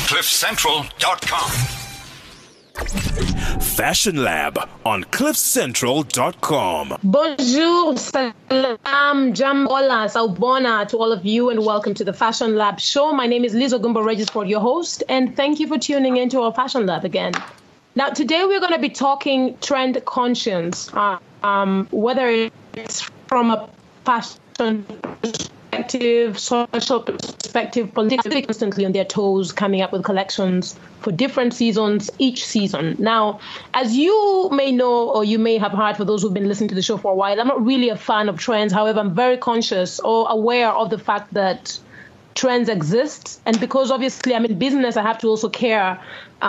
CliffCentral.com. Fashion Lab on CliffCentral.com. Bonjour, salam, jam, hola, saubona to all of you, and welcome to the Fashion Lab show. My name is Liz Ogumbo Regisford, your host, and thank you for tuning into our Fashion Lab again. Now, today we're going to be talking trend conscience, whether it's from a fashion perspective, social perspective, politically constantly on their toes, coming up with collections for different seasons each season. Now, as you may know, or you may have heard, for those who've been listening to the show for a while, I'm not really a fan of trends. However, I'm very conscious or aware of the fact that trends exist. And because obviously I'm in business, I have to also care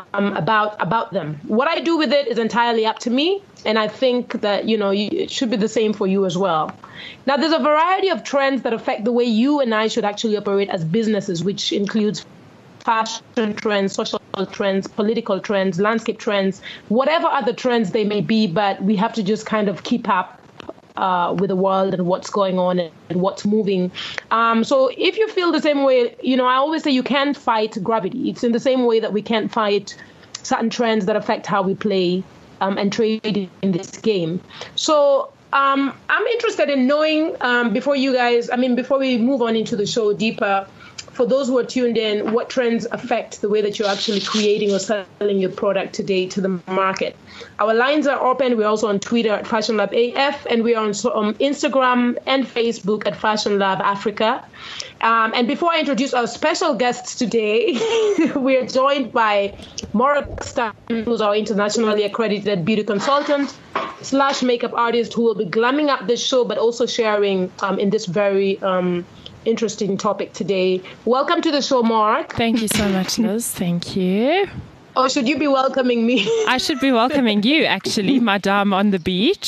about them. What I do with it is entirely up to me. And I think that, it should be the same for you as well. Now, there's a variety of trends that affect the way you and I should actually operate as businesses, which includes fashion trends, social trends, political trends, landscape trends, whatever other trends they may be. But we have to just kind of keep up with the world and what's going on and what's moving. So if you feel the same way, I always say you can't fight gravity. It's in the same way that we can't fight certain trends that affect how we play and trade in this game. So I'm interested in knowing before we move on into the show deeper, for those who are tuned in, what trends affect the way that you're actually creating or selling your product today to the market. Our lines are open. We're also on Twitter at Fashion Lab AF, and we are on Instagram and Facebook at Fashion Lab Africa. And before I introduce our special guests today, we are joined by Morag Stan, who's our internationally accredited beauty consultant / makeup artist, who will be glamming up this show, but also sharing in this very interesting topic today. Welcome to the show, Mark. Thank you so much, Liz. Thank you. Or should you be welcoming me? I should be welcoming you, actually, madame on the beach.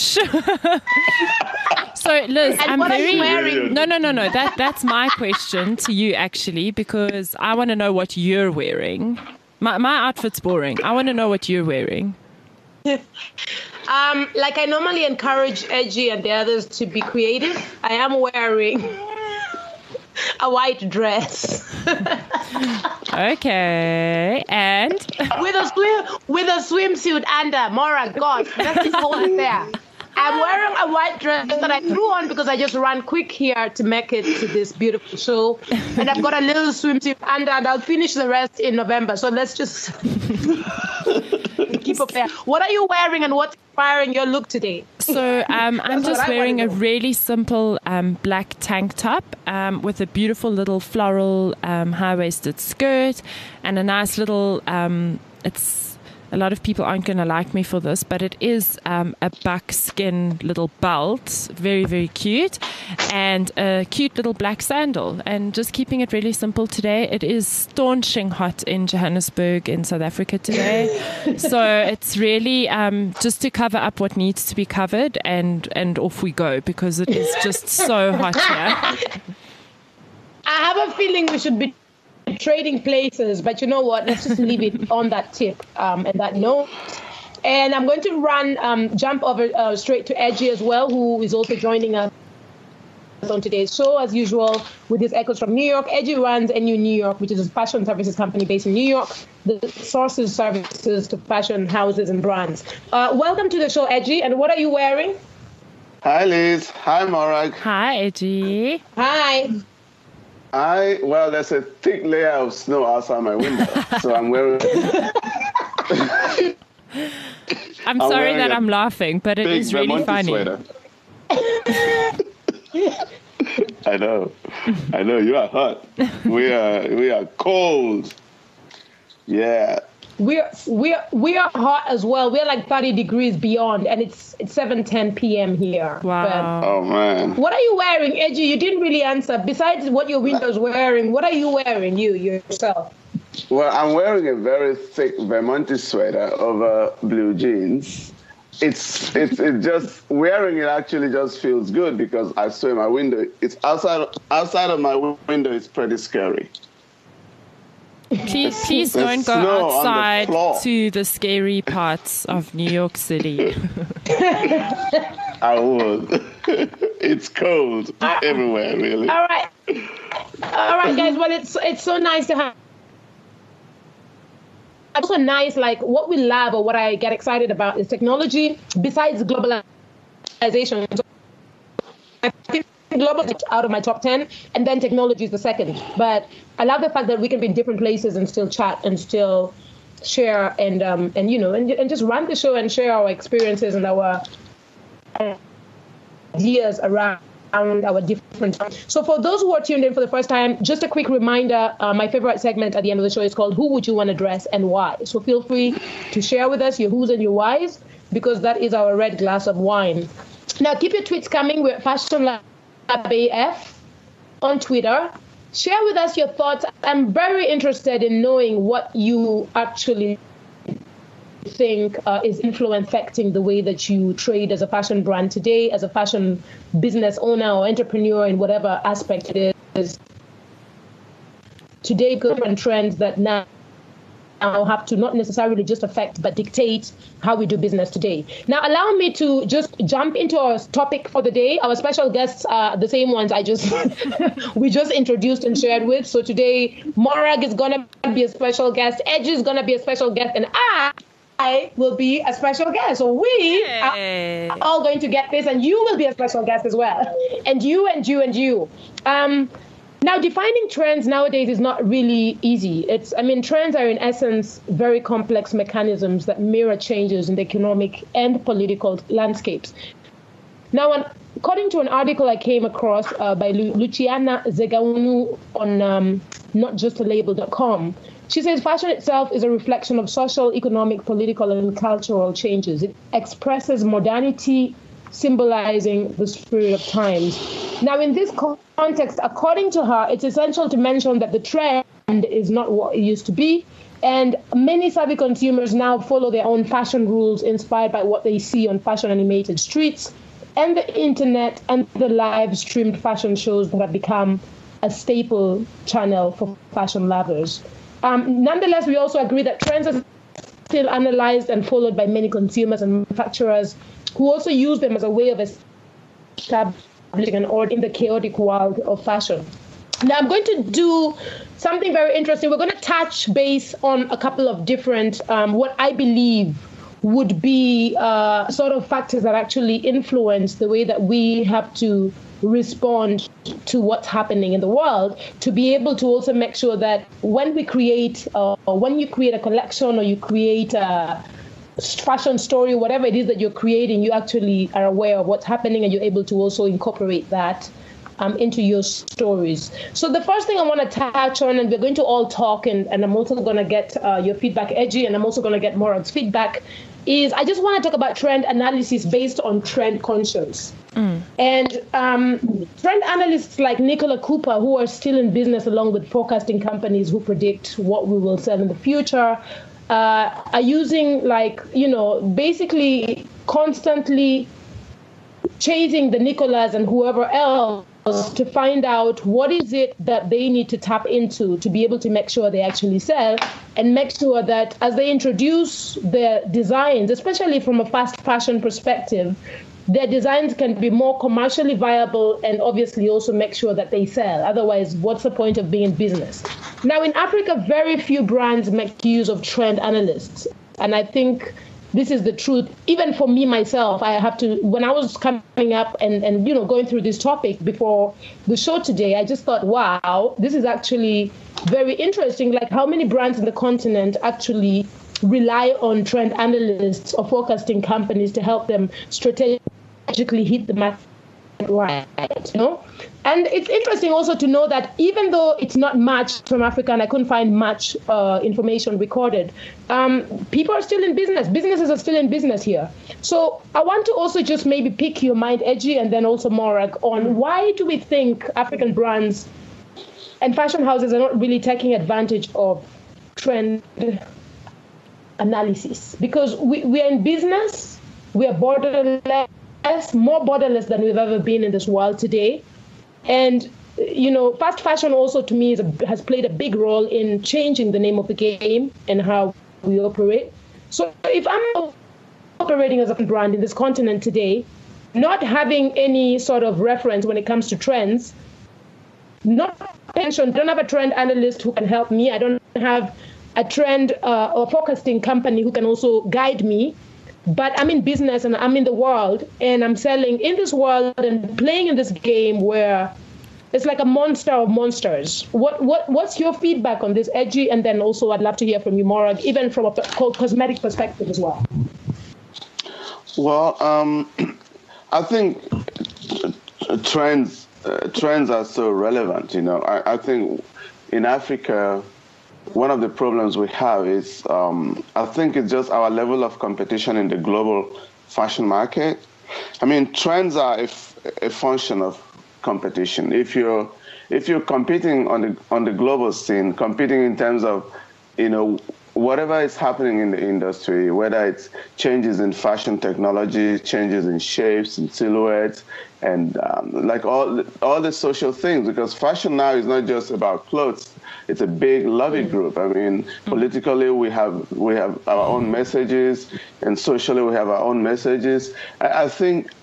So, Liz, and what are you wearing? No. That's my question to you, actually, because I want to know what you're wearing. My outfit's boring. I want to know what you're wearing. Like I normally encourage Edgy and the others to be creative, I am wearing a white dress. Okay, and with a swimsuit under. Mora, God, let's just hold it there. I'm wearing a white dress that I threw on because I just ran quick here to make it to this beautiful show, and I've got a little swimsuit under, and I'll finish the rest in November. So let's just keep up there. What are you wearing, and what's inspiring your look today? So I'm just wearing a really simple black tank top with a beautiful little floral high-waisted skirt and a nice little, a lot of people aren't going to like me for this, but it is a buckskin little belt, very, very cute, and a cute little black sandal. And just keeping it really simple today. It is staunching hot in Johannesburg in South Africa today. So it's really just to cover up what needs to be covered, and off we go, because it is just so hot here. I have a feeling we should be trading places, but you know what? Let's just leave it on that tip and that note. And I'm going to jump over straight to Edgy as well, who is also joining us on today's show, as usual, with his echoes from New York. Edgy runs NU New York, which is a fashion services company based in New York that sources services to fashion houses and brands. Welcome to the show, Edgy. And what are you wearing? Hi, Liz. Hi, Morag. Hi, Edgy. Hi. Well, there's a thick layer of snow outside my window, so I'm wearing... I'm sorry that I'm laughing, but it is really funny. I know. You are hot. We are cold. Yeah. We are hot as well. We're like 30 degrees beyond, and it's 7:10 p.m. here. Wow. Oh man. What are you wearing, Edgy? You didn't really answer. Besides what your window's wearing, what are you wearing, yourself? Well, I'm wearing a very thick Vermonti sweater over blue jeans. It's just wearing it actually just feels good because I saw my window. It's outside of my window. It's pretty scary. Please don't go outside to the scary parts of New York City. I would. It's cold everywhere, really. All right, guys. Well, it's so nice to have. All right, guys. Well, it's so nice to have you on the show. And I'm going to run jump over straight to Edgy as well, who is also joining us on Twitter at Fashion Lab AF, and we are on Instagram and Facebook at Fashion Lab Africa. And before I introduce our special guests today, we are joined by Morag Stan, who's our internationally accredited beauty consultant / makeup artist, who will be glamming up this show, but also sharing in this very interesting topic today. Welcome to the show, Edgy. And what are you wearing? also nice, like what we love or what I get excited about is technology besides globalization. So I think global is out of my top 10, and then technology is the second. But I love the fact that we can be in different places and still chat and still share and just run the show and share our experiences and our ideas around our different. So for those who are tuned in for the first time, just a quick reminder, my favorite segment at the end of the show is called Who Would You Want to Dress and Why? So feel free to share with us your who's and your whys, because that is our red glass of wine. Now keep your tweets coming. We're at Fashion Lab AF on Twitter. Share with us your thoughts. I'm very interested in knowing what you actually think is affecting the way that you trade as a fashion brand today, as a fashion business owner or entrepreneur in whatever aspect it is. Today, different trends that now have to not necessarily just affect but dictate how we do business today. Now, allow me to just jump into our topic for the day. Our special guests are the same ones we just introduced and shared with. So today, Morag is going to be a special guest, Edge is going to be a special guest, and I will be a special guest. So we are all going to get this, and you will be a special guest as well. And you, and you, and you. Now, defining trends nowadays is not really easy. Trends are in essence very complex mechanisms that mirror changes in the economic and political landscapes. Now, according to an article I came across by Luciana Zegaunu on notjustalabel.com, she says fashion itself is a reflection of social, economic, political, and cultural changes. It expresses modernity, symbolizing the spirit of times. Now, in this context, according to her, it's essential to mention that the trend is not what it used to be, and many savvy consumers now follow their own fashion rules inspired by what they see on fashion-animated streets and the internet and the live-streamed fashion shows that have become a staple channel for fashion lovers. Nonetheless, we also agree that trends are still analyzed and followed by many consumers and manufacturers who also use them as a way of establishing an order in the chaotic world of fashion. Now, I'm going to do something very interesting. We're going to touch base on a couple of different, what I believe would be sort of factors that actually influence the way that we have to respond to what's happening in the world, to be able to also make sure that when we create, or when you create a collection or you create a fashion story, whatever it is that you're creating, you actually are aware of what's happening and you're able to also incorporate that into your stories. So the first thing I want to touch on, and we're going to all talk, and I'm also going to get your feedback, Edgy, and I'm also going to get Morag's feedback, is I just want to talk about trend analysis based on trend conscience. And trend analysts like Nicola Cooper, who are still in business along with forecasting companies who predict what we will sell in the future, are using basically constantly chasing the Nicolas and whoever else to find out what is it that they need to tap into to be able to make sure they actually sell, and make sure that as they introduce their designs, especially from a fast fashion perspective, their designs can be more commercially viable and obviously also make sure that they sell. Otherwise, what's the point of being in business? Now, in Africa, very few brands make use of trend analysts. And I think this is the truth. Even for me, myself, I have to, when I was coming up and going through this topic before the show today, I just thought, wow, this is actually very interesting. Like how many brands in the continent actually rely on trend analysts or forecasting companies to help them strategically hit the market right, And it's interesting also to know that even though it's not much from Africa, and I couldn't find much information recorded, people are still in business. Businesses are still in business here. So I want to also just maybe pick your mind, Edgy, and then also Morag, on why do we think African brands and fashion houses are not really taking advantage of trend analysis? Because we are in business, we are borderless, more borderless than we've ever been in this world today. And, fast fashion also to me has played a big role in changing the name of the game and how we operate. So if I'm operating as a brand in this continent today, not having any sort of reference when it comes to trends, don't have a trend analyst who can help me. I don't have a trend or forecasting company who can also guide me. But I'm in business and I'm in the world, and I'm selling in this world and playing in this game where it's like a monster of monsters. What's your feedback on this, Edgy? And then also I'd love to hear from you, Morag, even from a cosmetic perspective as well. Well, I think trends are so relevant. I think in Africa, one of the problems we have is, I think it's just our level of competition in the global fashion market. I mean, trends are a function of competition. If you're competing on the global scene, competing in terms of, whatever is happening in the industry, whether it's changes in fashion technology, changes in shapes and silhouettes, and like all the social things, because fashion now is not just about clothes. It's a big lobby group. I mean, politically we have our own messages, and socially we have our own messages. I think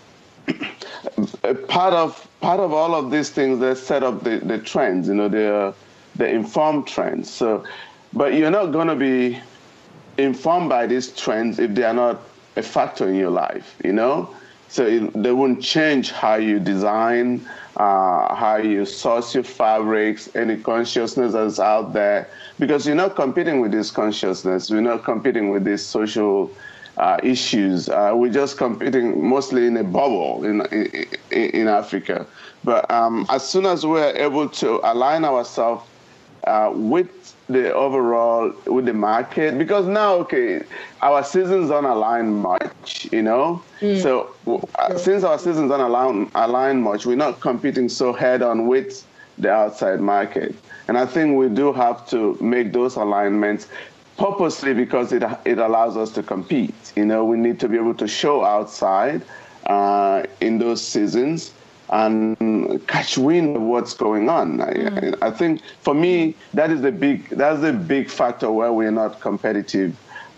part of all of these things, they set up the trends. The informed trends. So, but you're not going to be informed by these trends if they are not a factor in your life. So they won't change how you design, how you source your fabrics, any consciousness that's out there, because you're not competing with this consciousness. We're not competing with these social issues. We're just competing mostly in a bubble in Africa. But as soon as we're able to align ourselves with the overall, with the market, because now, our seasons don't align much, So since our seasons don't align much, we're not competing so head on with the outside market. And I think we do have to make those alignments purposely, because it allows us to compete. We need to be able to show outside in those seasons and catch wind of what's going on. I think for me that's the big factor where we're not competitive,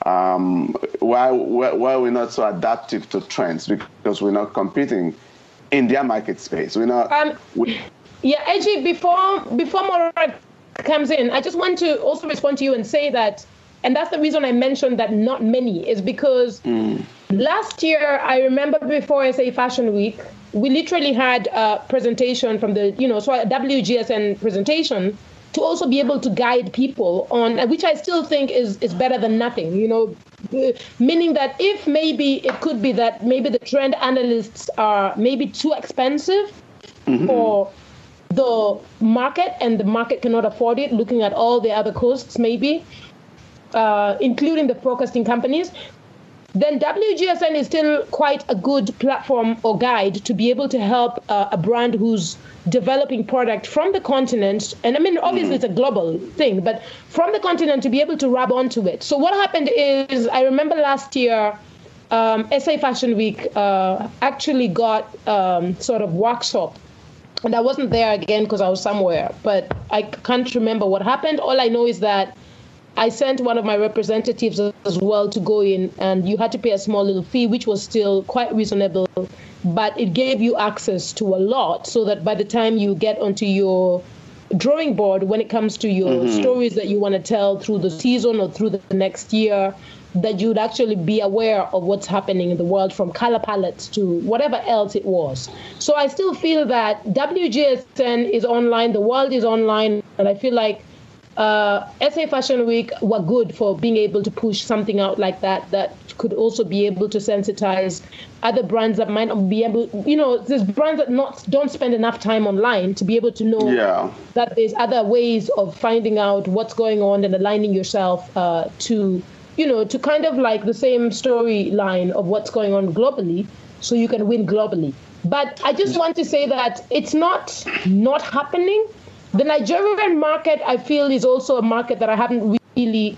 why we're not so adaptive to trends, because we're not competing in their market space. We're not. Edgy, before Morag comes in, I just want to also respond to you and say that, and that's the reason I mentioned that not many, is because last year, I remember before SA Fashion Week, we literally had a presentation from the, so a WGSN presentation to also be able to guide people on, which I still think is better than nothing, meaning that if maybe it could be that maybe the trend analysts are maybe too expensive for the market, and the market cannot afford it, looking at all the other costs maybe, including the forecasting companies, then WGSN is still quite a good platform or guide to be able to help a brand who's developing product from the continent. And I mean, obviously it's a global thing, but from the continent to be able to rub onto it. So what happened is, I remember last year, SA Fashion Week actually got sort of workshop. And I wasn't there again because I was somewhere, but I can't remember what happened. All I know is that I sent one of my representatives as well to go in, and you had to pay a small little fee, which was still quite reasonable, but it gave you access to a lot, so that by the time you get onto your drawing board, when it comes to your stories that you want to tell through the season or through the next year, that you'd actually be aware of what's happening in the world, from color palettes to whatever else it was. So I still feel that WGSN is online, the world is online, and I feel like SA Fashion Week were good for being able to push something out like that could also be able to sensitize other brands that might not be able, there's brands that don't spend enough time online to be able to know that there's other ways of finding out what's going on and aligning yourself to kind of like the same storyline of what's going on globally, so you can win globally. But I just want to say that it's not happening. The Nigerian market, I feel, is also a market that I haven't really,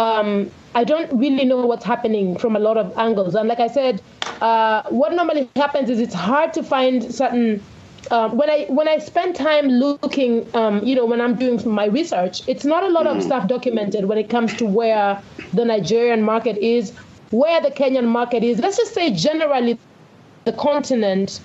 I don't really know what's happening from a lot of angles. And like I said, what normally happens is it's hard to find certain, when I spend time looking, when I'm doing my research, it's not a lot of stuff documented when it comes to where the Nigerian market is, where the Kenyan market is. Let's just say generally the continent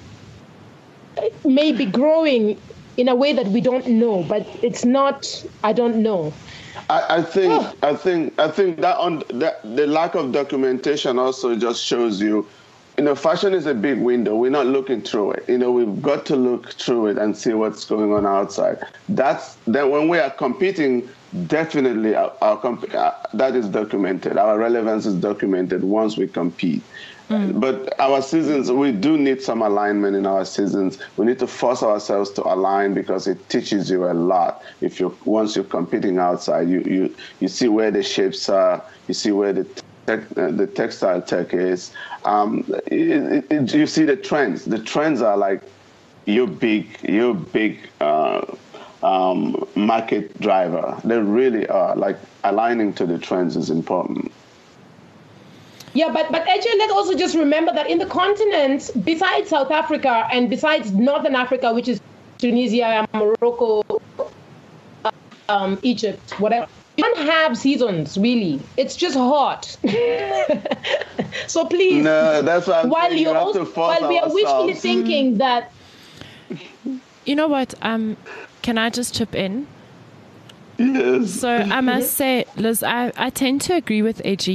may be growing in a way that we don't know, but it's not, I don't know. I think that the lack of documentation also just shows you, fashion is a big window. We're not looking through it. We've got to look through it and see what's going on outside. Then when we are competing, definitely that is documented. Our relevance is documented once we compete. But our seasons, we do need some alignment in our seasons. We need to force ourselves to align because it teaches you a lot. Once you're competing outside, you see where the shapes are, you see where the textile tech is. You see the trends. The trends are like your big market driver. They really are. Like aligning to the trends is important. Yeah, but actually, let's also just remember that in the continent, besides South Africa and besides Northern Africa, which is Tunisia, Morocco, Egypt, whatever, you don't have seasons, really. It's just hot. So please, no, that's what while we are wishfully thinking that... You know what? Can I just chip in? Yes. So I must say, Liz, I tend to agree with AG.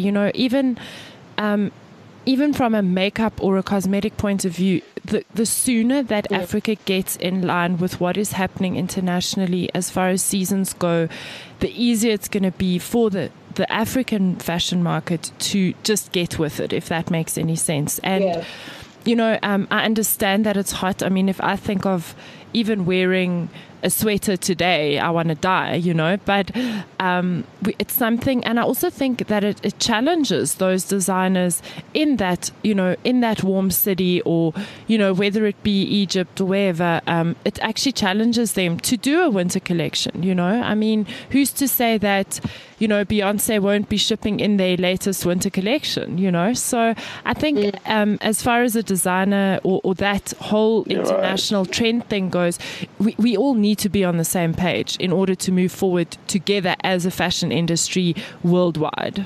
Even from a makeup or a cosmetic point of view, the sooner that Africa gets in line with what is happening internationally as far as seasons go, the easier it's going to be for the African fashion market to just get with it, if that makes any sense. And, I understand that it's hot. I mean, if I think of even wearing a sweater today, I want to die, but it's something. And I also think that it challenges those designers in that, in that warm city or, whether it be Egypt or wherever, it actually challenges them to do a winter collection, I mean, who's to say that, Beyonce won't be shipping in their latest winter collection, So I think as far as a designer or that whole international trend thing goes, we all need to be on the same page in order to move forward together as a fashion industry worldwide.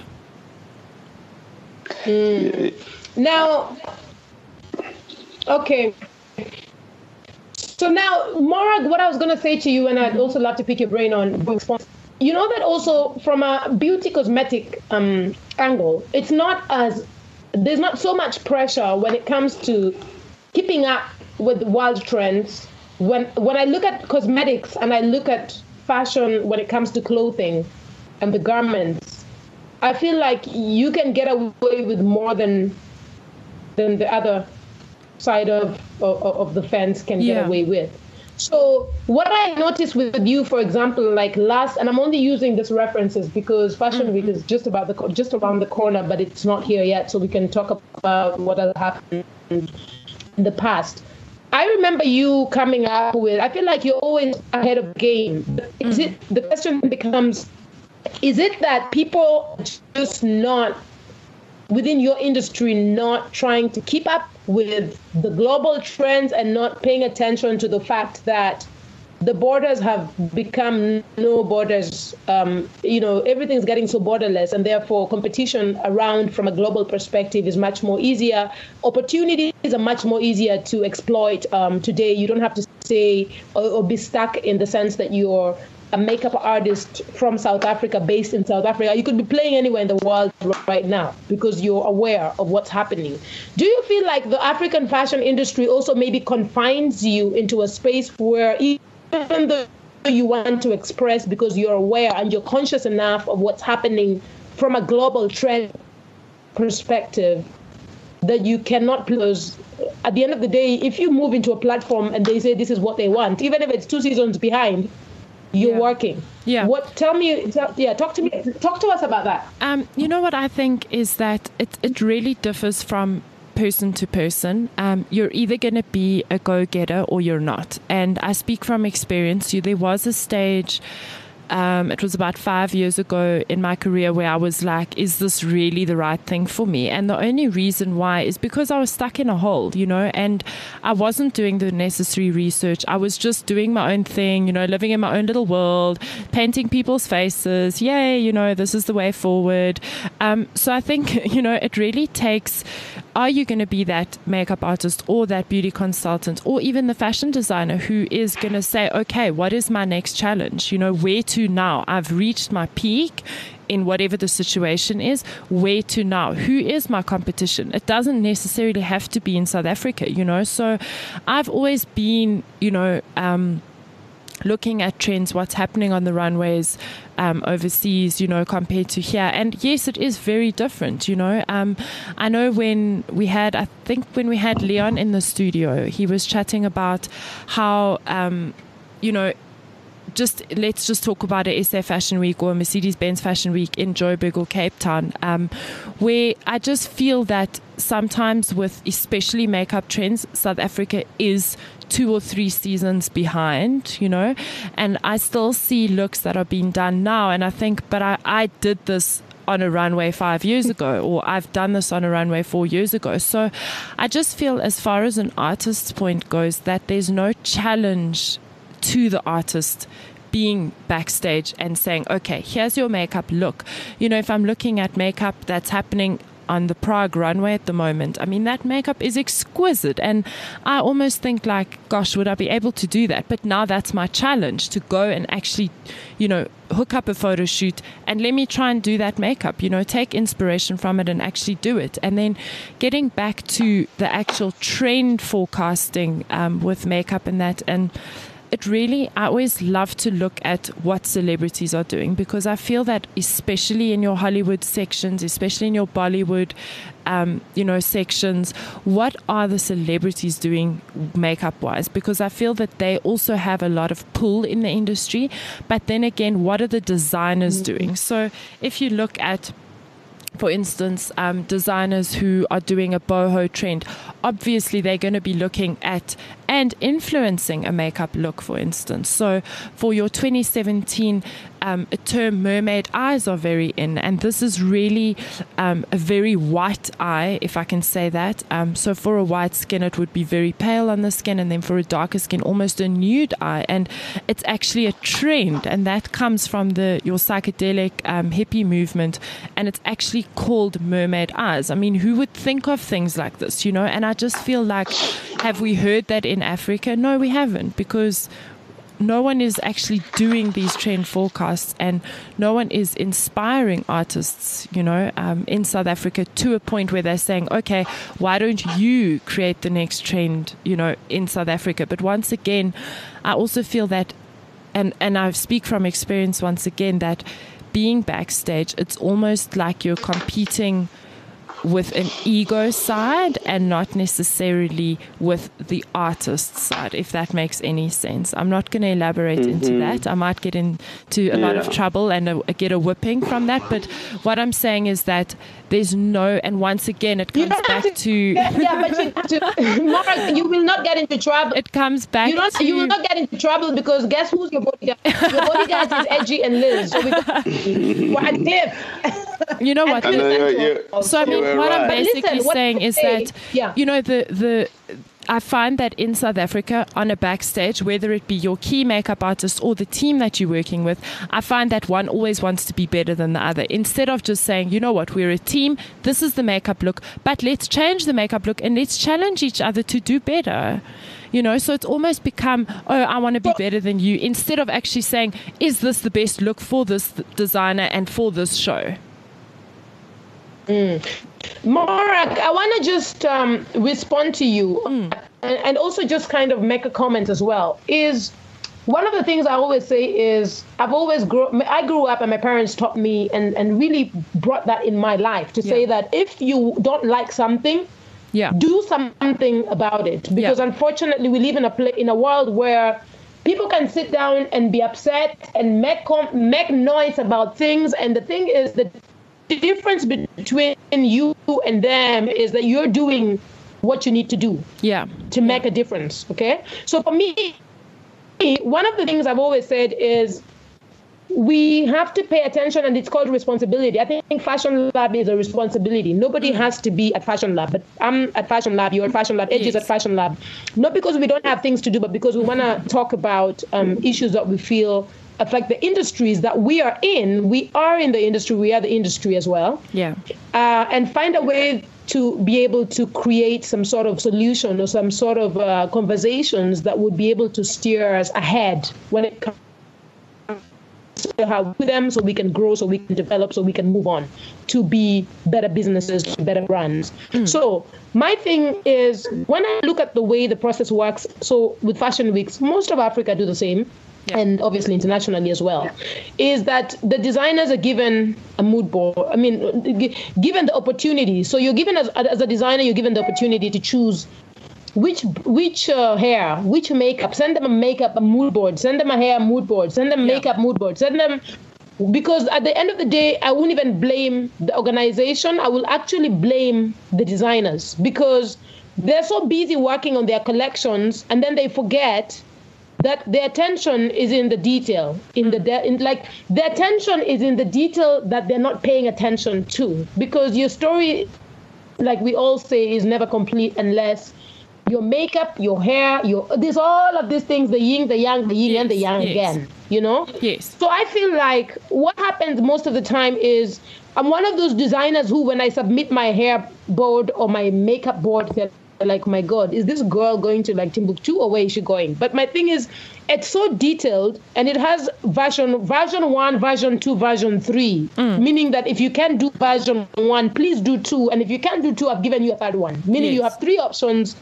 Now, okay. So now, Morag, what I was going to say to you, and I'd also love to pick your brain on response. You know that also from a beauty cosmetic angle, there's not so much pressure when it comes to keeping up with wild trends. When I look at cosmetics and I look at fashion when it comes to clothing and the garments, I feel like you can get away with more than the other side of the fence can get away with. So what I noticed with you, for example, like and I'm only using these references because Fashion Week is just around the corner, but it's not here yet, so we can talk about what has happened in the past. I remember you coming up with, I feel like you're always ahead of the game. The question becomes, is it that people are just not, within your industry, not trying to keep up with the global trends and not paying attention to the fact that the borders have become no borders? Everything's getting so borderless, and therefore competition around from a global perspective is much more easier. Opportunities are much more easier to exploit today. You don't have to say or be stuck in the sense that you're a makeup artist from South Africa, based in South Africa. You could be playing anywhere in the world right now because you're aware of what's happening. Do you feel like the African fashion industry also maybe confines you into a space where even though you want to express because you're aware and you're conscious enough of what's happening from a global trend perspective, that you cannot, because at the end of the day, if you move into a platform and they say this is what they want, even if it's 2 seasons behind, you're working. Yeah. Talk to us about that. You know what I think is that it really differs from person to person. You're either going to be a go-getter or you're not. And I speak from experience. There was a stage, it was about 5 years ago in my career where I was like, is this really the right thing for me? And the only reason why is because I was stuck in a hole, and I wasn't doing the necessary research. I was just doing my own thing, living in my own little world, painting people's faces. Yay, this is the way forward. So I think, it really takes are you going to be that makeup artist or that beauty consultant or even the fashion designer who is going to say, okay, what is my next challenge? You know, where to now? I've reached my peak in whatever the situation is. Where to now? Who is my competition? It doesn't necessarily have to be in South Africa, you know. So I've always been, you know, looking at trends, what's happening on the runways overseas, you know, compared to here. And yes, it is very different, you know. I know when we had Leon in the studio, he was chatting about how, you know, let's just talk about a SA Fashion Week or a Mercedes-Benz Fashion Week in Joburg or Cape Town, where I just feel that sometimes with especially makeup trends, South Africa is 2 or 3 seasons behind, you know, and I still see looks that are being done now, and I think, but I did this on a runway 5 years ago, or I've done this on a runway 4 years ago. So I just feel, as far as an artist's point goes, that there's no challenge to the artist being backstage and saying, okay, here's your makeup look. You know, if I'm looking at makeup that's happening on the Prague runway at the moment, I mean, that makeup is exquisite, and I almost think like, gosh, would I be able to do that? But now that's my challenge, to go and actually, you know, hook up a photo shoot and let me try and do that makeup, you know, take inspiration from it and actually do it. And then getting back to the actual trend forecasting with makeup and that, and it really, I always love to look at what celebrities are doing, because I feel that especially in your Hollywood sections, especially in your Bollywood, you know, sections, what are the celebrities doing makeup wise? Because I feel that they also have a lot of pull in the industry. But then again, what are the designers doing? So if you look at, for instance, designers who are doing a boho trend, obviously they're going to be looking at and influencing a makeup look, for instance. So for your 2017 a term, mermaid eyes are very in, and this is really a very white eye, if I can say that. So for a white skin, it would be very pale on the skin, and then for a darker skin, almost a nude eye. And it's actually a trend, and that comes from your psychedelic hippie movement, and it's actually called mermaid eyes. I mean, who would think of things like this, you know? And I just feel like, have we heard that in Africa? No, we haven't, because no one is actually doing these trend forecasts, and no one is inspiring artists, you know, in South Africa to a point where they're saying, okay, why don't you create the next trend, you know, in South Africa? But once again, I also feel that, and I speak from experience once again, that being backstage, it's almost like you're competing with an ego side and not necessarily with the artist side, if that makes any sense. I'm not going to elaborate into that. I might get into a lot of trouble and get a whipping from that. But what I'm saying is that there's no, and once again, it comes back to... but you have to, Mark, you will not get into trouble. It comes back You will not get into trouble, because guess who's your bodyguard? Your bodyguard is Edgy and Liz. So we're at Cliff. You know what? So I mean, what I'm basically saying is that, you know, I find that in South Africa, on a backstage, whether it be your key makeup artist or the team that you're working with, I find that one always wants to be better than the other. Instead of just saying, you know what, we're a team, this is the makeup look, but let's change the makeup look and let's challenge each other to do better. You know, so it's almost become, oh, I want to be better than you, instead of actually saying, is this the best look for this designer and for this show? Mark, I want to just respond to you and also just kind of make a comment as well. Is one of the things I always say is I grew up and my parents taught me and really brought that in my life to say that if you don't like something, do something about it. Because unfortunately, we live in a world where people can sit down and be upset and make noise about things. And the thing is that the difference between you and them is that you're doing what you need to do to make a difference, okay? So for me, one of the things I've always said is we have to pay attention, and it's called responsibility. I think Fashion Lab is a responsibility. Nobody has to be at Fashion Lab, but I'm at Fashion Lab, you're at Fashion Lab, Edge is at Fashion Lab. Not because we don't have things to do, but because we want to talk about issues that we feel affect the industries that we are in. We are in the industry. We are the industry as well. And find a way to be able to create some sort of solution or some sort of conversations that would be able to steer us ahead when it comes to how we do them, so we can grow, so we can develop, so we can move on to be better businesses, better brands. So my thing is, when I look at the way the process works, so with Fashion Weeks, most of Africa do the same. Yeah. And obviously internationally as well, is that the designers are given a mood board. I mean, given the opportunity. So you're given, as a designer, you're given the opportunity to choose which hair, which makeup. Send them a mood board. Send them a hair mood board. Send them makeup mood board. Send them, because at the end of the day, I won't even blame the organization. I will actually blame the designers, because they're so busy working on their collections, and then they forget that their attention is in the detail, their attention is in the detail that they're not paying attention to, because your story, like we all say, is never complete unless your makeup, your hair, there's all of these things, the yin, the yang, the yin and the yang again, you know? Yes. So I feel like what happens most of the time is I'm one of those designers who, when I submit my hair board or my makeup board, they're like, my God, is this girl going to like Timbuktu, or where is she going? But my thing is, it's so detailed, and it has version 1, version 2, version 3, meaning that if you can't do version 1, please do 2. And if you can't do 2, I've given you a third one, meaning you have 3 options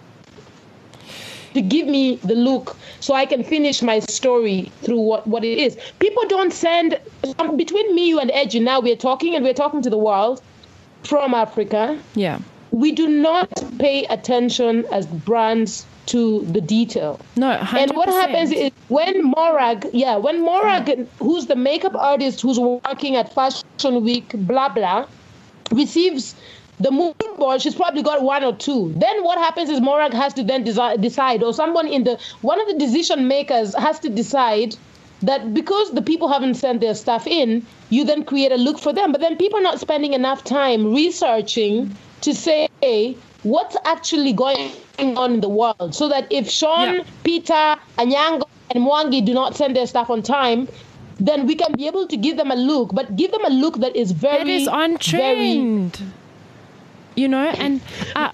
to give me the look so I can finish my story through what it is. People don't send, between me, you and Edgy, now we're talking to the world from Africa. Yeah. We do not pay attention as brands to the detail. No, 100%. And what happens is when Morag, who's the makeup artist who's working at Fashion Week, blah, blah, receives the mood board, she's probably got 1 or 2. Then what happens is Morag has to then decide, or someone one of the decision makers has to decide that because the people haven't sent their stuff in, you then create a look for them. But then people are not spending enough time researching to say what's actually going on in the world, so that if Sean, Peter, Anyango, and Mwangi do not send their stuff on time, then we can be able to give them a look, but give them a look that is very, on trend. You know, and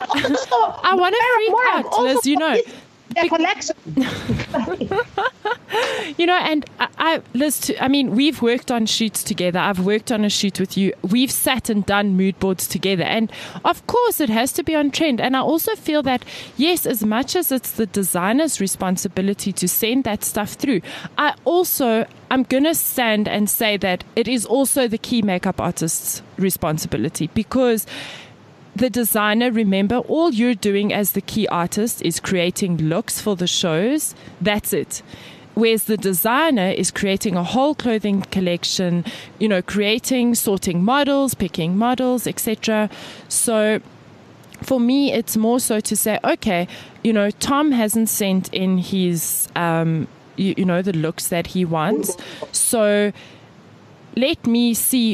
I want to freak out, Liz, you know. Their collection. You know, and Liz, I mean, we've worked on shoots together. I've worked on a shoot with you. We've sat and done mood boards together. And of course, it has to be on trend. And I also feel that, yes, as much as it's the designer's responsibility to send that stuff through, I'm going to stand and say that it is also the key makeup artist's responsibility, because the designer, remember, all you're doing as the key artist is creating looks for the shows. That's it. Whereas the designer is creating a whole clothing collection, you know, sorting models, picking models, etc. So for me, it's more so to say, okay, you know, Tom hasn't sent in his, the looks that he wants. So let me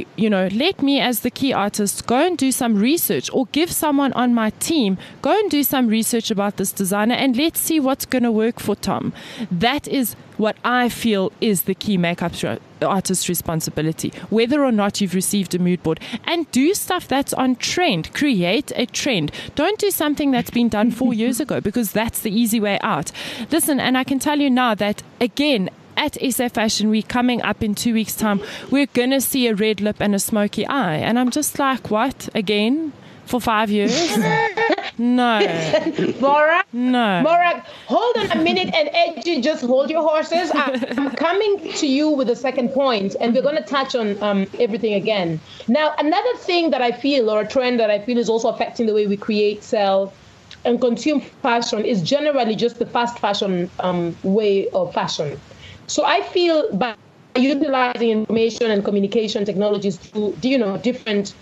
as the key artist go and do some research, or give someone on my team, go and do some research about this designer, and let's see what's going to work for Tom. That is what I feel is the key makeup artist's responsibility, whether or not you've received a mood board. And do stuff that's on trend. Create a trend. Don't do something that's been done 4 years ago, because that's the easy way out. Listen, and I can tell you now that, again, at SA Fashion Week coming up in 2 weeks' time, we're going to see a red lip and a smoky eye. And I'm just like, what? Again? For 5 years? No. Morag? No. Morag, hold on a minute, and Edgy, just hold your horses. I'm coming to you with the second point, and we're going to touch on everything again. Now, another thing that I feel, or a trend that I feel is also affecting the way we create, sell, and consume fashion is generally just the fast fashion way of fashion. So I feel by utilizing information and communication technologies through, different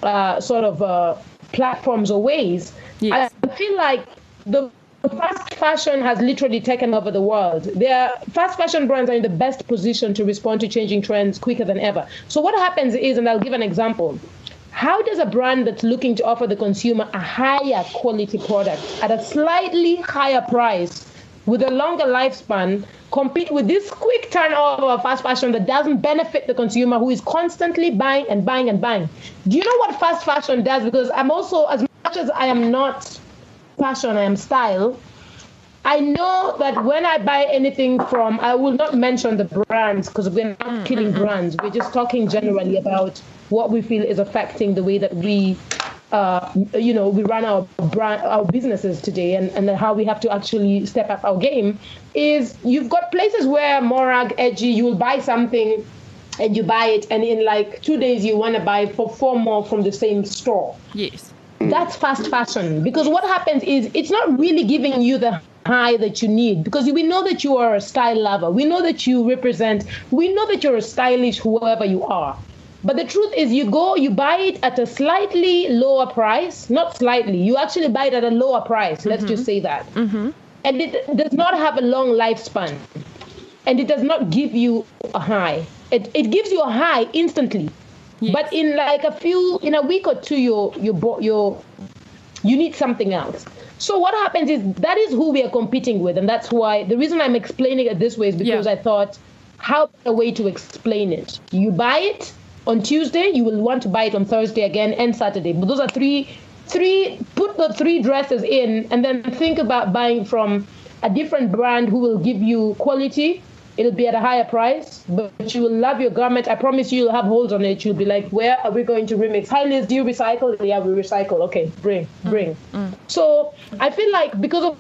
platforms or ways, yes. I feel like the fast fashion has literally taken over the world. Fast fashion brands are in the best position to respond to changing trends quicker than ever. So what happens is, and I'll give an example, how does a brand that's looking to offer the consumer a higher quality product at a slightly higher price with a longer lifespan compete with this quick turnover of fast fashion that doesn't benefit the consumer, who is constantly buying and buying and buying? Do you know what fast fashion does? Because I'm also, as much as I am not fashion, I am style, I know that when I buy anything from, I will not mention the brands because we're not killing brands. We're just talking generally about what we feel is affecting the way that we, we run our businesses today, and how we have to actually step up our game. Is you've got places where Morag, Edgy, you will buy something and you buy it, and in like 2 days you want to buy for 4 more from the same store. Yes. That's fast fashion, because what happens is it's not really giving you the high that you need, because we know that you are a style lover. We know that you we know that you're a stylish whoever you are. But the truth is you buy it at a slightly lower price, not slightly, you actually buy it at a lower price. Let's just say that. And it does not have a long lifespan, and it does not give you a high. It gives you a high instantly. Yes. But in a week or two, you need something else. So what happens is that is who we are competing with. And that's why the reason I'm explaining it this way is because I thought, how a way to explain it? You buy it on Tuesday, you will want to buy it on Thursday again and Saturday. But those are put the 3 dresses in, and then think about buying from a different brand who will give you quality. It'll be at a higher price, but you will love your garment. I promise you'll have holes on it. You'll be like, where are we going to remix? Hi, Liz, do you recycle? Yeah, we recycle. Okay, bring. So I feel like because of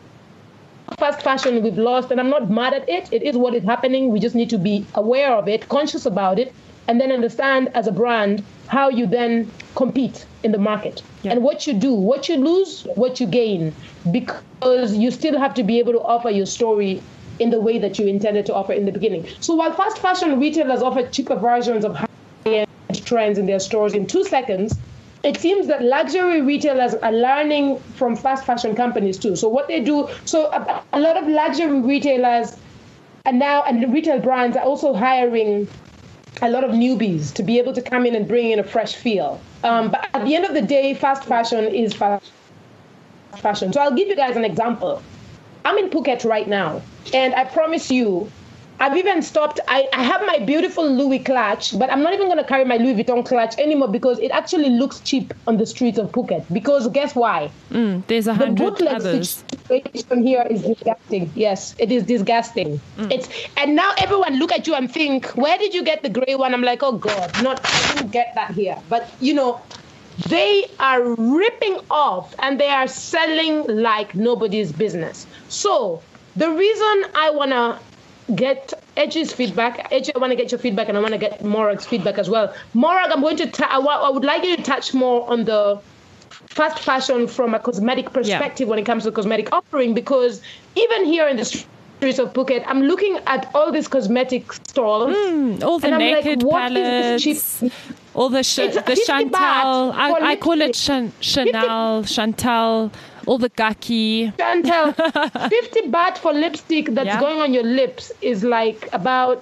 fast fashion, we've lost, and I'm not mad at it. It is what is happening. We just need to be aware of it, conscious about it, and then understand as a brand how you then compete in the market. And what you do, what you lose, what you gain, because you still have to be able to offer your story in the way that you intended to offer in the beginning. So while fast fashion retailers offer cheaper versions of high-end trends in their stores in 2 seconds, it seems that luxury retailers are learning from fast fashion companies too. So what they do, a lot of luxury retailers and retail brands are also hiring a lot of newbies to be able to come in and bring in a fresh feel. But at the end of the day, fast fashion is fast fashion. So I'll give you guys an example. I'm in Phuket right now, and I promise you, I've even stopped. I have my beautiful Louis clutch, but I'm not even going to carry my Louis Vuitton clutch anymore because it actually looks cheap on the streets of Phuket. Because guess why? There's 100 others. The situation here is disgusting. Yes, it is disgusting. And now everyone look at you and think, where did you get the gray one? I'm like, oh God, I didn't get that here. But they are ripping off and they are selling like nobody's business. So the reason I want to get Edgy's feedback, Edgy, I want to get your feedback, and I want to get Morag's feedback as well. Morag, I would like you to touch more on the fast fashion from a cosmetic perspective when it comes to cosmetic offering, because even here in the streets of Phuket, I'm looking at all these cosmetic stalls. All the naked palettes. All the Chantal, I call it Chanel, Chantal, all the Gaki. Chantal, 50 baht for lipstick that's going on your lips is like about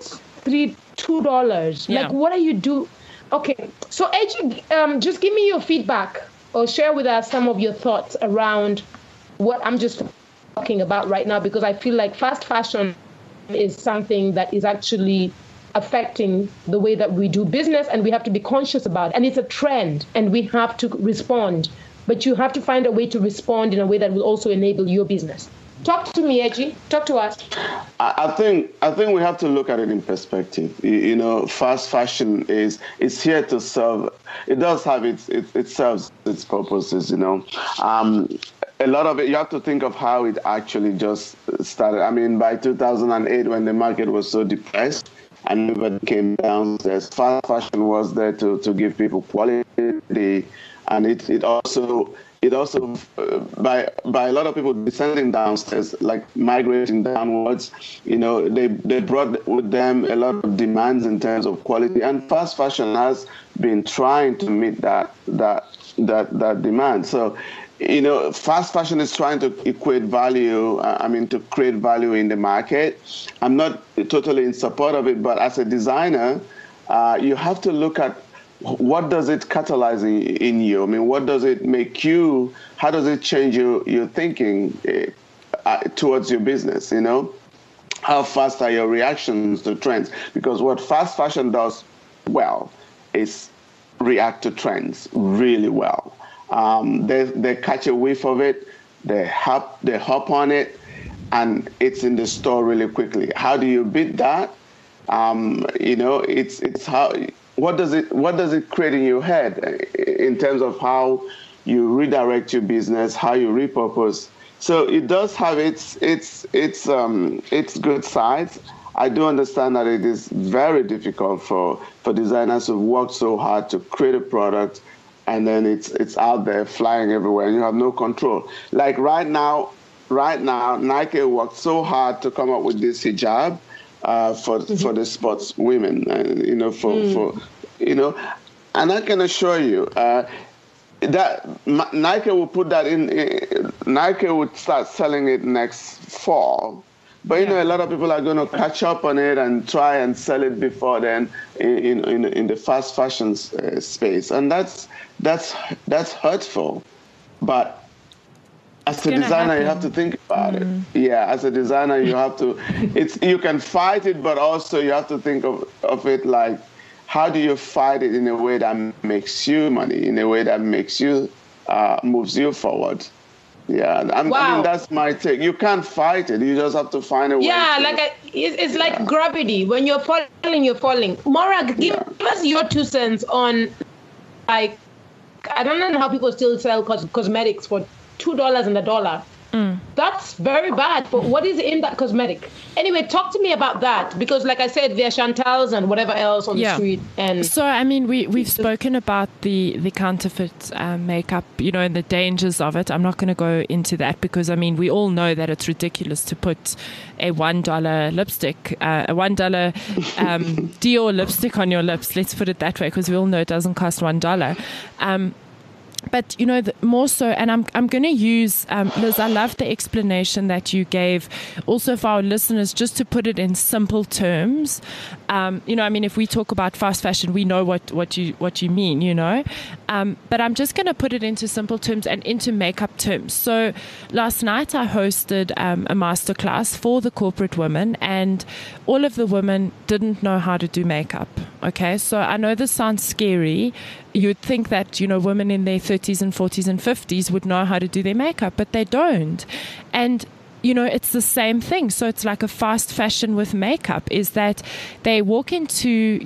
$2. Like, what are you doing? Okay, so Edgy, just give me your feedback or share with us some of your thoughts around what I'm just talking about right now, because I feel like fast fashion is something that is actually affecting the way that we do business, and we have to be conscious about it. And it's a trend, and we have to respond. But you have to find a way to respond in a way that will also enable your business. Talk to me, Edgy. Talk to us. I think we have to look at it in perspective. Fast fashion is here to serve. It does have it serves its purposes. A lot of it, you have to think of how it actually just started. I mean, by 2008, when the market was so depressed and everybody came downstairs, fast fashion was there to give people quality, and it also by a lot of people descending downstairs, like migrating downwards, they brought with them a lot of demands in terms of quality, and fast fashion has been trying to meet that demand. So, fast fashion is trying to equate value, to create value in the market. I'm not totally in support of it, but as a designer, you have to look at what does it catalyze in you? I mean, what does it make you, how does it change your thinking towards your business, How fast are your reactions to trends? Because what fast fashion does well is react to trends really well. They catch a whiff of it, they hop on it, and it's in the store really quickly. How do you beat that? It's how. What does it create in your head in terms of how you redirect your business, how you repurpose? So it does have its good sides. I do understand that it is very difficult for designers who work so hard to create a product, and then it's out there flying everywhere, and you have no control. Like right now, Nike worked so hard to come up with this hijab for the sports women, and I can assure you that Nike will put that in. Nike would start selling it next fall. But a lot of people are going to catch up on it and try and sell it before then in the fast fashion space, and that's hurtful. But as a designer, you have to think about it. Yeah, as a designer, you have to. You can fight it, but also you have to think of it like, how do you fight it in a way that makes you money, in a way that makes you moves you forward. Yeah, I mean, that's my take. You can't fight it. You just have to find a way. Yeah, it's like gravity. When you're falling, you're falling. Maura, give us your 2 cents on, like, I don't know how people still sell cosmetics for $2 and $1. That's very bad. But what is in that cosmetic? Anyway, talk to me about that, because, like I said, there are Chantels and whatever else on the street. And so, I mean, we've spoken about the counterfeit makeup, and the dangers of it. I'm not going to go into that because, I mean, we all know that it's ridiculous to put a $1 lipstick, a $1 Dior lipstick on your lips. Let's put it that way, because we all know it doesn't cost $1. But, more so, and I'm going to use, Liz, I love the explanation that you gave also for our listeners, just to put it in simple terms. I mean, if we talk about fast fashion, we know what you mean, but I'm just going to put it into simple terms and into makeup terms. So last night I hosted a masterclass for the corporate women, and all of the women didn't know how to do makeup. Okay, so I know this sounds scary. You'd think that, women in their 30s and 40s and 50s would know how to do their makeup, but they don't. And it's the same thing. So it's like a fast fashion with makeup, is that they walk into,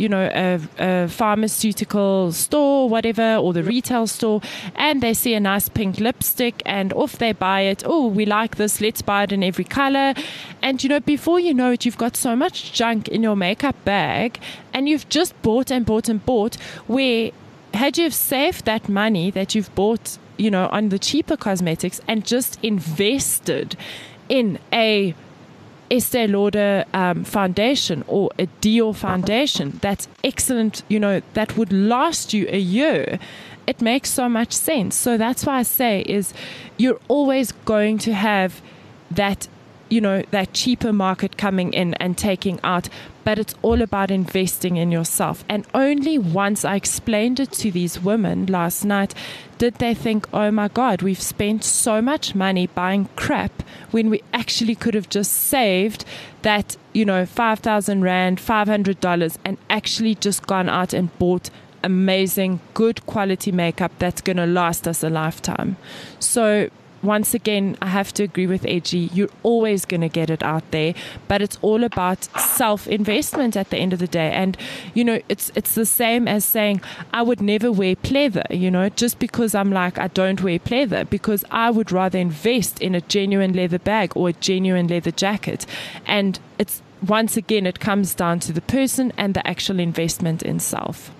a pharmaceutical store, whatever, or the retail store, and they see a nice pink lipstick, and off they buy it. Oh, we like this. Let's buy it in every color. And, before you know it, you've got so much junk in your makeup bag, and you've just bought and bought and bought, where had you have saved that money that you've bought, on the cheaper cosmetics and just invested in a Estee Lauder foundation or a Dior foundation that's excellent, that would last you a year, it makes so much sense. So that's why I say is you're always going to have that, that cheaper market coming in and taking out, but it's all about investing in yourself. And only once I explained it to these women last night did they think, oh my God, we've spent so much money buying crap when we actually could have just saved that, 5,000 Rand, $500, and actually just gone out and bought amazing, good quality makeup that's going to last us a lifetime. So once again, I have to agree with Edgy. You're always going to get it out there, but it's all about self-investment at the end of the day. And, it's the same as saying, I would never wear pleather, just because I'm like, I don't wear pleather, because I would rather invest in a genuine leather bag or a genuine leather jacket. And it's, once again, it comes down to the person and the actual investment in self.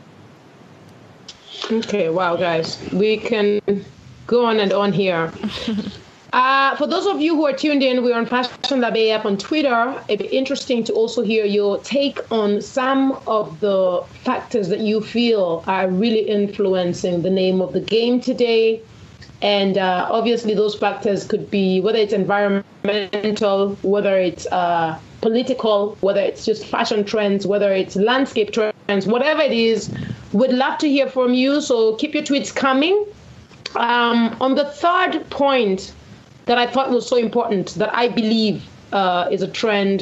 Okay, wow, guys. We can go on and on here. For those of you who are tuned in, we're on Fashion Lab AF on Twitter. It'd be interesting to also hear your take on some of the factors that you feel are really influencing the name of the game today. And obviously those factors could be whether it's environmental, whether it's political, whether it's just fashion trends, whether it's landscape trends, whatever it is. We'd love to hear from you, so keep your tweets coming. On the third point that I thought was so important, that I believe is a trend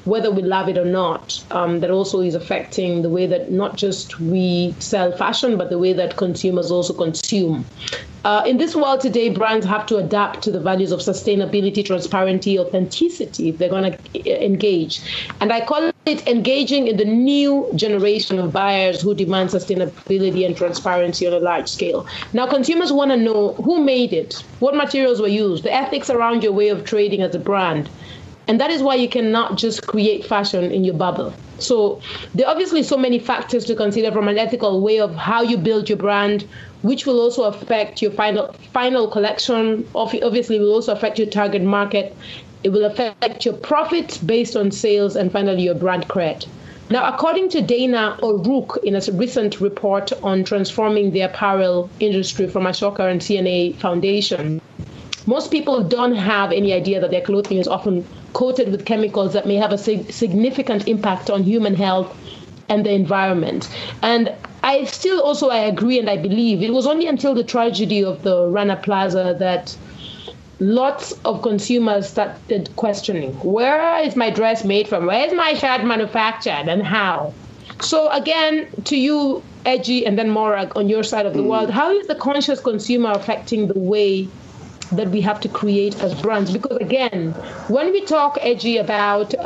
whether we love it or not, that also is affecting the way that not just we sell fashion, but the way that consumers also consume. In this world today, brands have to adapt to the values of sustainability, transparency, authenticity if they're going to engage. And I call it engaging in the new generation of buyers who demand sustainability and transparency on a large scale. Now, consumers want to know who made it, what materials were used, the ethics around your way of trading as a brand. And that is why you cannot just create fashion in your bubble. So there are obviously so many factors to consider from an ethical way of how you build your brand, which will also affect your final collection. Obviously, will also affect your target market. It will affect your profits based on sales, and finally, your brand cred. Now, according to Dana O'Rourke in a recent report on transforming the apparel industry from Ashoka and CNA Foundation, most people don't have any idea that their clothing is often coated with chemicals that may have a significant impact on human health and the environment. And I agree and I believe it was only until the tragedy of the Rana Plaza that lots of consumers started questioning, where is my dress made from? Where is my shirt manufactured and how? So again, to you, Edgy, and then Morag on your side of the world, how is the conscious consumer affecting the way that we have to create as brands? Because again, when we talk, Edgy, about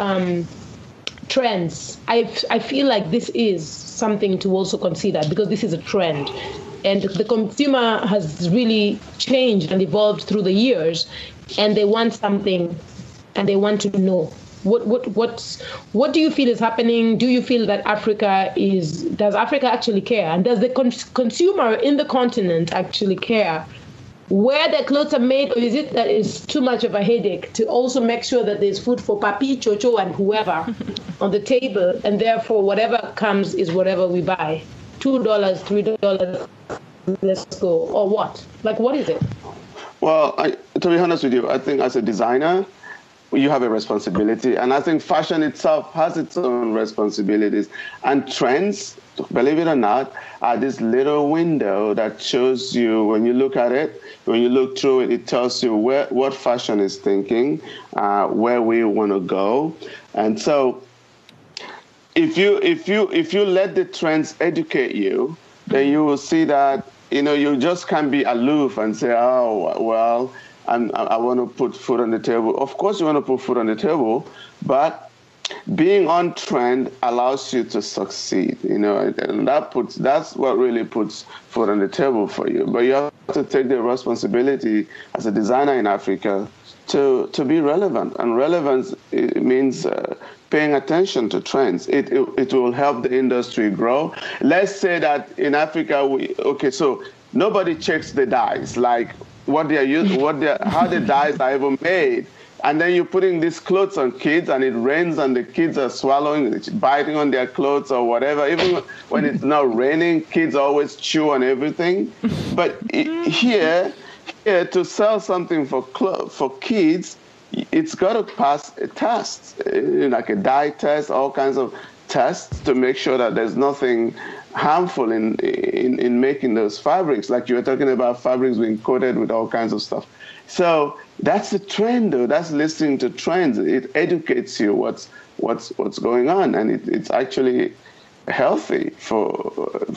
trends, I feel like this is something to also consider, because this is a trend. And the consumer has really changed and evolved through the years, and they want something and they want to know. What do you feel is happening? Do you feel that does Africa actually care? And does the consumer in the continent actually care where their clothes are made, or is it that it's too much of a headache to also make sure that there's food for Papi, Chocho, and whoever on the table, and therefore whatever comes is whatever we buy? $2, $3, let's go, or what? Like, what is it? Well, to be honest with you, I think as a designer, you have a responsibility. And I think fashion itself has its own responsibilities. And trends, believe it or not, are this little window that shows you, when you look at it, when you look through it, it tells you what fashion is thinking, where we want to go. And so if you let the trends educate you, then you will see that, you just can't be aloof and say, oh, well, I want to put food on the table. Of course you want to put food on the table, but being on trend allows you to succeed, and that's what really puts food on the table for you. But you have to take the responsibility as a designer in Africa to be relevant. And relevance, it means paying attention to trends. It will help the industry grow. Let's say that in Africa, so nobody checks the dyes, like how the dyes are even made. And then you're putting these clothes on kids, and it rains, and the kids are swallowing, biting on their clothes or whatever. Even when it's not raining, kids always chew on everything. But here, to sell something for kids, it's got to pass a test, like a dye test, all kinds of tests to make sure that there's nothing harmful in making those fabrics. Like you were talking about fabrics being coated with all kinds of stuff. So that's the trend, though. That's listening to trends. It educates you what's going on, and it's actually healthy for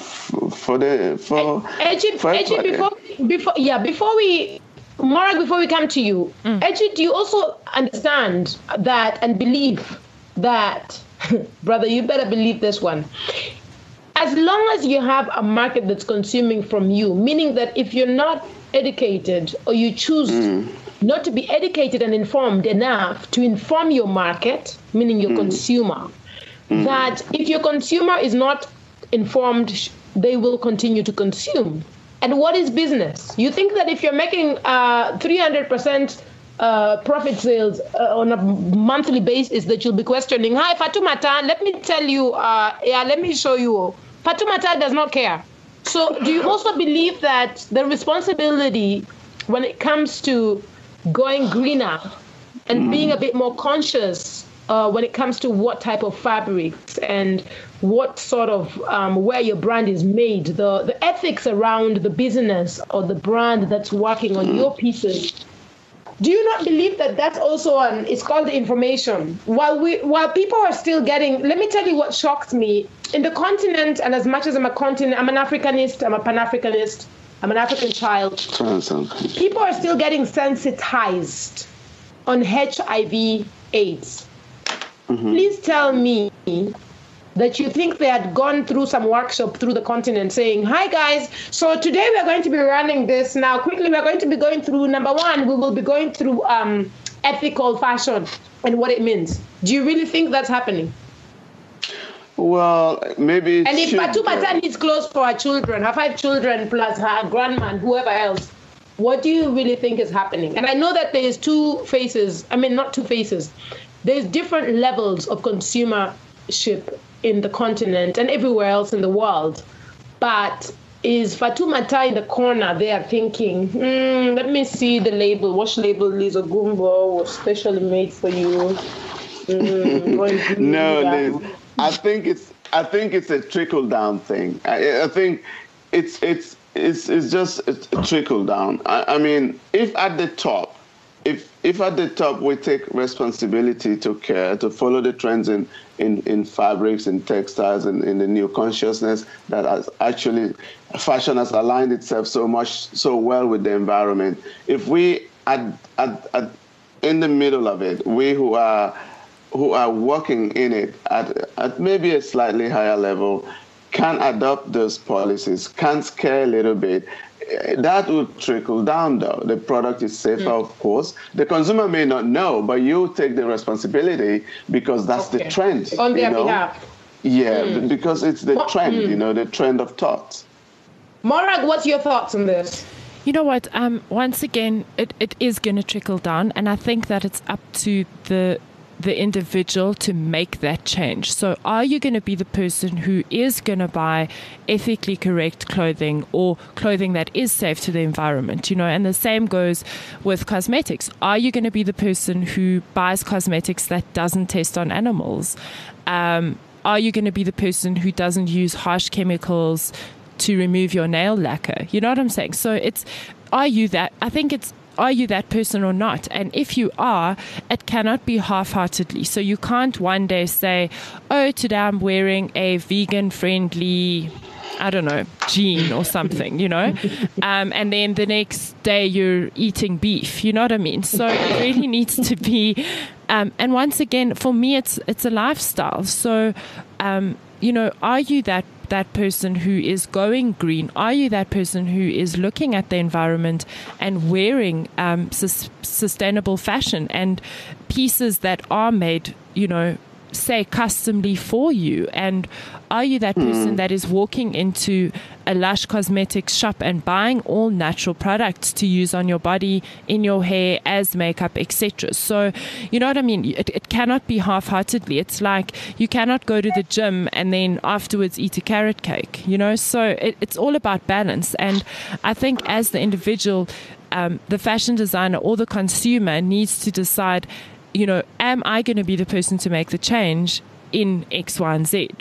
before we come to you, Edgy, do you also understand that and believe that, brother, you better believe this one, as long as you have a market that's consuming from you, meaning that if you're not educated, or you choose not to be educated and informed enough to inform your market, meaning your consumer, that if your consumer is not informed, they will continue to consume. And what is business? You think that if you're making 300% profit sales on a monthly basis, that you'll be questioning, hi, Fatoumata, let me tell you, let me show you. Fatoumata does not care. So do you also believe that the responsibility when it comes to going greener and being a bit more conscious when it comes to what type of fabrics and what sort of where your brand is made, the ethics around the business or the brand that's working on your pieces, Do you not believe that that's also it's called information? While people are still getting, let me tell you what shocked me. In the continent, and as much as I'm an Africanist, I'm a Pan-Africanist, I'm an African child, people are still getting sensitized on HIV AIDS. Please tell me that you think they had gone through some workshop through the continent saying, hi guys, so today we're going to be running this. Now quickly we're going to be going through, number one, we will be going through ethical fashion and what it means. Do you really think that's happening? Well, maybe. And if Fatoumata needs clothes for her children, her 5 children plus her grandma and whoever else, what do you really think is happening? And I know that there's not two faces. There's different levels of consumership in the continent and everywhere else in the world. But is Fatoumata in the corner there thinking, let me see the label, wash label Lizo Gumbo was specially made for you. No, Liz. I think it's a trickle down thing. I think it's just a trickle down. I mean, if at the top we take responsibility to care, to follow the trends in fabrics, in textiles, and in the new consciousness that has actually, fashion has aligned itself so well with the environment. If we in the middle of it, we who are working in it at maybe a slightly higher level can adopt those policies, can scare a little bit. That would trickle down, though. The product is safer, of course. The consumer may not know, but you take the responsibility because that's the trend. On their behalf. Yeah, because it's the trend, the trend of thoughts. Morag, what's your thoughts on this? You know what? Once again, it is going to trickle down, and I think that it's up to the individual to make that change. So are you going to be the person who is going to buy ethically correct clothing or clothing that is safe to the environment? And the same goes with cosmetics. Are you going to be the person who buys cosmetics that doesn't test on animals? Are you going to be the person who doesn't use harsh chemicals to remove your nail lacquer? You know what I'm saying? So are you that person or not? And if you are, it cannot be half-heartedly. So you can't one day say, oh, today I'm wearing a vegan-friendly, I don't know, jean or something, and then the next day you're eating beef, you know what I mean? So it really needs to be, and once again, for me, it's a lifestyle. So, are you that person who is going green? Are you that person who is looking at the environment and wearing sustainable fashion and pieces that are made, say customly for you? And are you that person that is walking into a Lush cosmetics shop and buying all natural products to use on your body, in your hair, as makeup, etc.? So, you know what I mean? It cannot be half-heartedly. It's like you cannot go to the gym and then afterwards eat a carrot cake, So it's all about balance. And I think as the individual, the fashion designer or the consumer needs to decide, am I going to be the person to make the change in X, Y, and Z?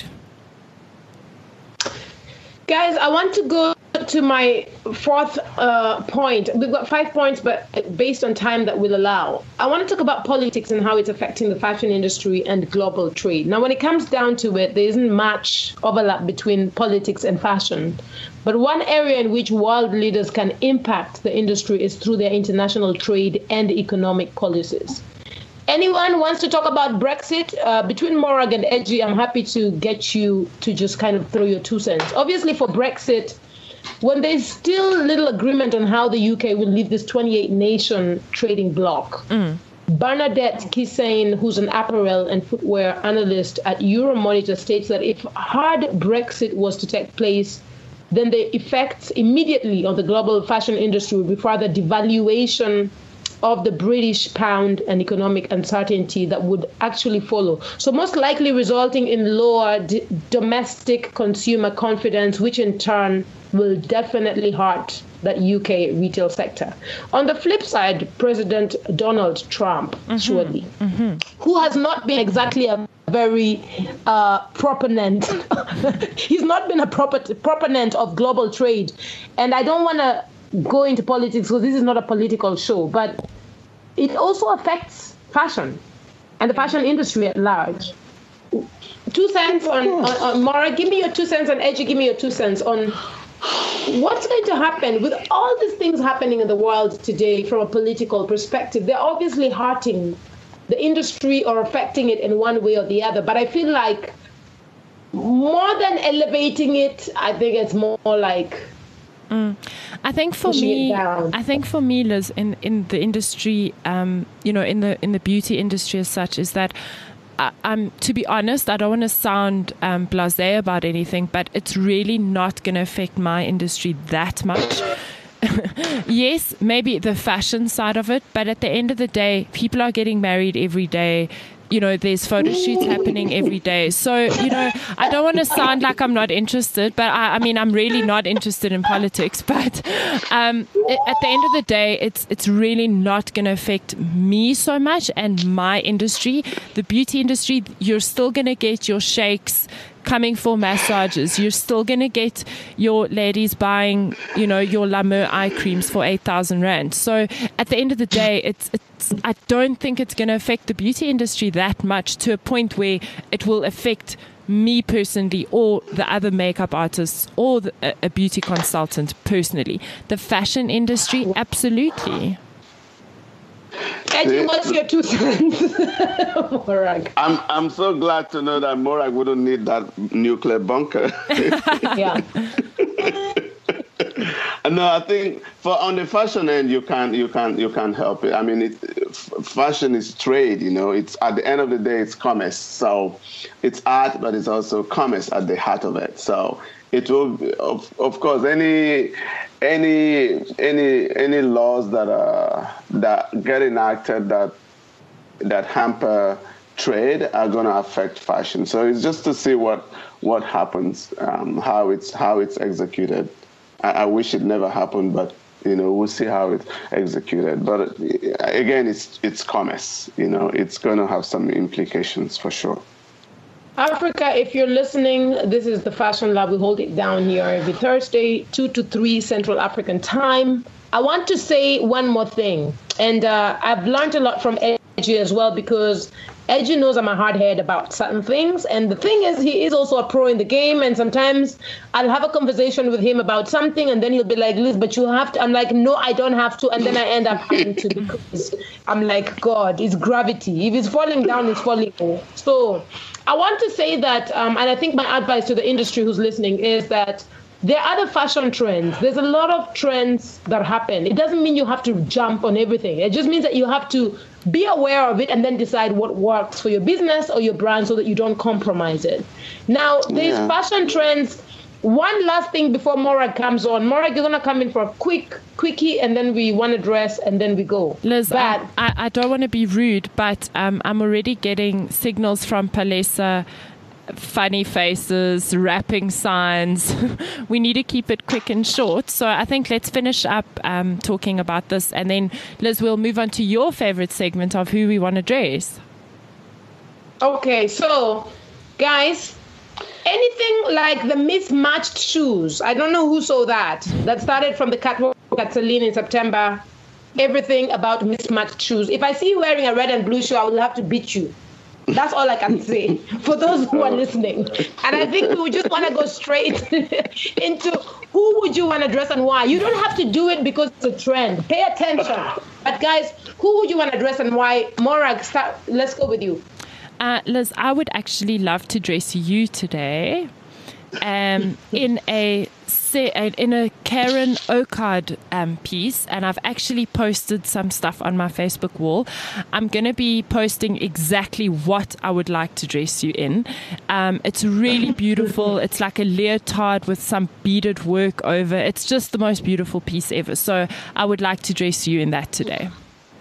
Guys, I want to go to my fourth point. We've got 5 points, but based on time that will allow. I want to talk about politics and how it's affecting the fashion industry and global trade. Now, when it comes down to it, there isn't much overlap between politics and fashion. But one area in which world leaders can impact the industry is through their international trade and economic policies. Anyone wants to talk about Brexit? Between Morag and Edgy, I'm happy to get you to just kind of throw your 2 cents. Obviously, for Brexit, when there's still little agreement on how the UK will leave this 28-nation trading bloc, Bernadette Kissane, who's an apparel and footwear analyst at Euromonitor, states that if hard Brexit was to take place, then the effects immediately on the global fashion industry would be further devaluation of the British pound and economic uncertainty that would actually follow. So most likely resulting in lower domestic consumer confidence, which in turn will definitely hurt that UK retail sector. On the flip side, President Donald Trump, surely, who has not been exactly a very proponent. He's not been a proponent of global trade. And I don't want to go into politics because this is not a political show, but it also affects fashion and the fashion industry at large. 2 cents on Mara, give me your 2 cents, and Edgy, give me your 2 cents on what's going to happen with all these things happening in the world today from a political perspective. They're obviously hurting the industry or affecting it in one way or the other. But I feel like more than elevating it, I think it's more like I think for me, Liz, in the industry, in the beauty industry as such, is that to be honest, I don't want to sound blasé about anything, but it's really not going to affect my industry that much. Yes, maybe the fashion side of it, but at the end of the day, people are getting married every day. There's photo shoots happening every day. So, I don't want to sound like I'm not interested, but I'm really not interested in politics. But at the end of the day, it's really not going to affect me so much and my industry. The beauty industry, you're still going to get your sheikhs coming for massages. You're still going to get your ladies buying, your La Mer eye creams for 8,000 Rand. So at the end of the day, I don't think it's going to affect the beauty industry that much to a point where it will affect me personally or the other makeup artists or a beauty consultant personally. The fashion industry, absolutely. Edgy, what's your 2 cents? Morag. I'm so glad to know that Morag wouldn't need that nuclear bunker. Yeah. No, I think on the fashion end, you can't help it. I mean, fashion is trade. It's at the end of the day, it's commerce. So it's art, but it's also commerce at the heart of it. So it will, of course, any laws that get enacted that hamper trade are going to affect fashion. So it's just to see what happens, how it's executed. I wish it never happened, but we'll see how it's executed. But again, it's commerce. It's going to have some implications for sure. Africa, if you're listening, this is the Fashion Lab. We hold it down here every Thursday, 2 to 3 Central African time. I want to say one more thing, and I've learned a lot from Edgy as well, because Edgy knows I'm a hardhead about certain things, and the thing is, he is also a pro in the game, and sometimes I'll have a conversation with him about something, and then he'll be like, Liz, but you have to. I'm like, no, I don't have to, and then I end up having to, because I'm like, God, it's gravity. If it's falling down, it's falling down. So I want to say that, and I think my advice to the industry who's listening is that there are other fashion trends. There's a lot of trends that happen. It doesn't mean you have to jump on everything. It just means that you have to be aware of it and then decide what works for your business or your brand so that you don't compromise it. Now, these fashion trends, one last thing before Morag comes on. Morag, you're going to come in for a quickie, and then we want to dress, and then we go. Liz, I don't want to be rude, but I'm already getting signals from Palesa, funny faces, rapping signs. We need to keep it quick and short. So I think let's finish up talking about this, and then Liz, we'll move on to your favorite segment of who we want to dress. Okay, so guys, anything like the mismatched shoes. I don't know who saw that. That started from the catwalk at Celine in September. Everything about mismatched shoes. If I see you wearing a red and blue shoe, I will have to beat you. That's all I can say for those who are listening. And I think we just want to go straight into who would you want to dress and why. You don't have to do it because it's a trend. Pay attention. But guys, who would you want to dress and why? Morag, let's go with you. Liz, I would actually love to dress you today in a Karen Okard piece, and I've actually posted some stuff on my Facebook wall. I'm going to be posting exactly what I would like to dress you in. It's really beautiful. It's like a leotard with some beaded work over. It's just the most beautiful piece ever. So I would like to dress you in that today.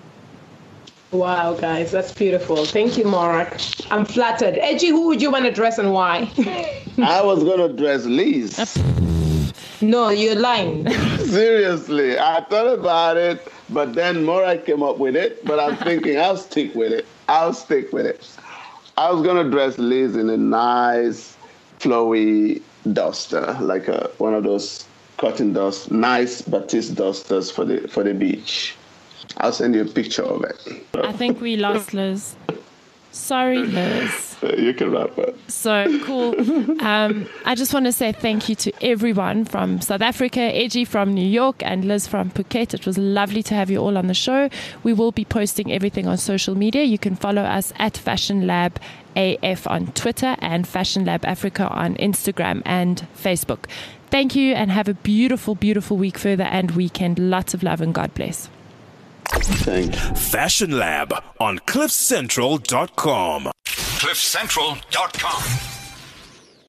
Wow, guys, that's beautiful. Thank you, Morag. I'm flattered. Edgy, who would you want to dress and why? I was going to dress Liz. No, you're lying. Seriously, I thought about it, but then Morag came up with it. But I'm thinking I'll stick with it. I was going to dress Liz in a nice, flowy duster, like one of those cotton dust, nice Batiste dusters for the beach. I'll send you a picture of it. I think we lost Liz. Sorry, Liz. You can wrap up. So cool. I just want to say thank you to everyone from South Africa, Edgy from New York, and Liz from Phuket. It was lovely to have you all on the show. We will be posting everything on social media. You can follow us at Fashion Lab AF on Twitter and Fashion Lab Africa on Instagram and Facebook. Thank you and have a beautiful, beautiful week further and weekend. Lots of love and God bless. Thank you. Fashion Lab on CliffCentral.com. CliffCentral.com.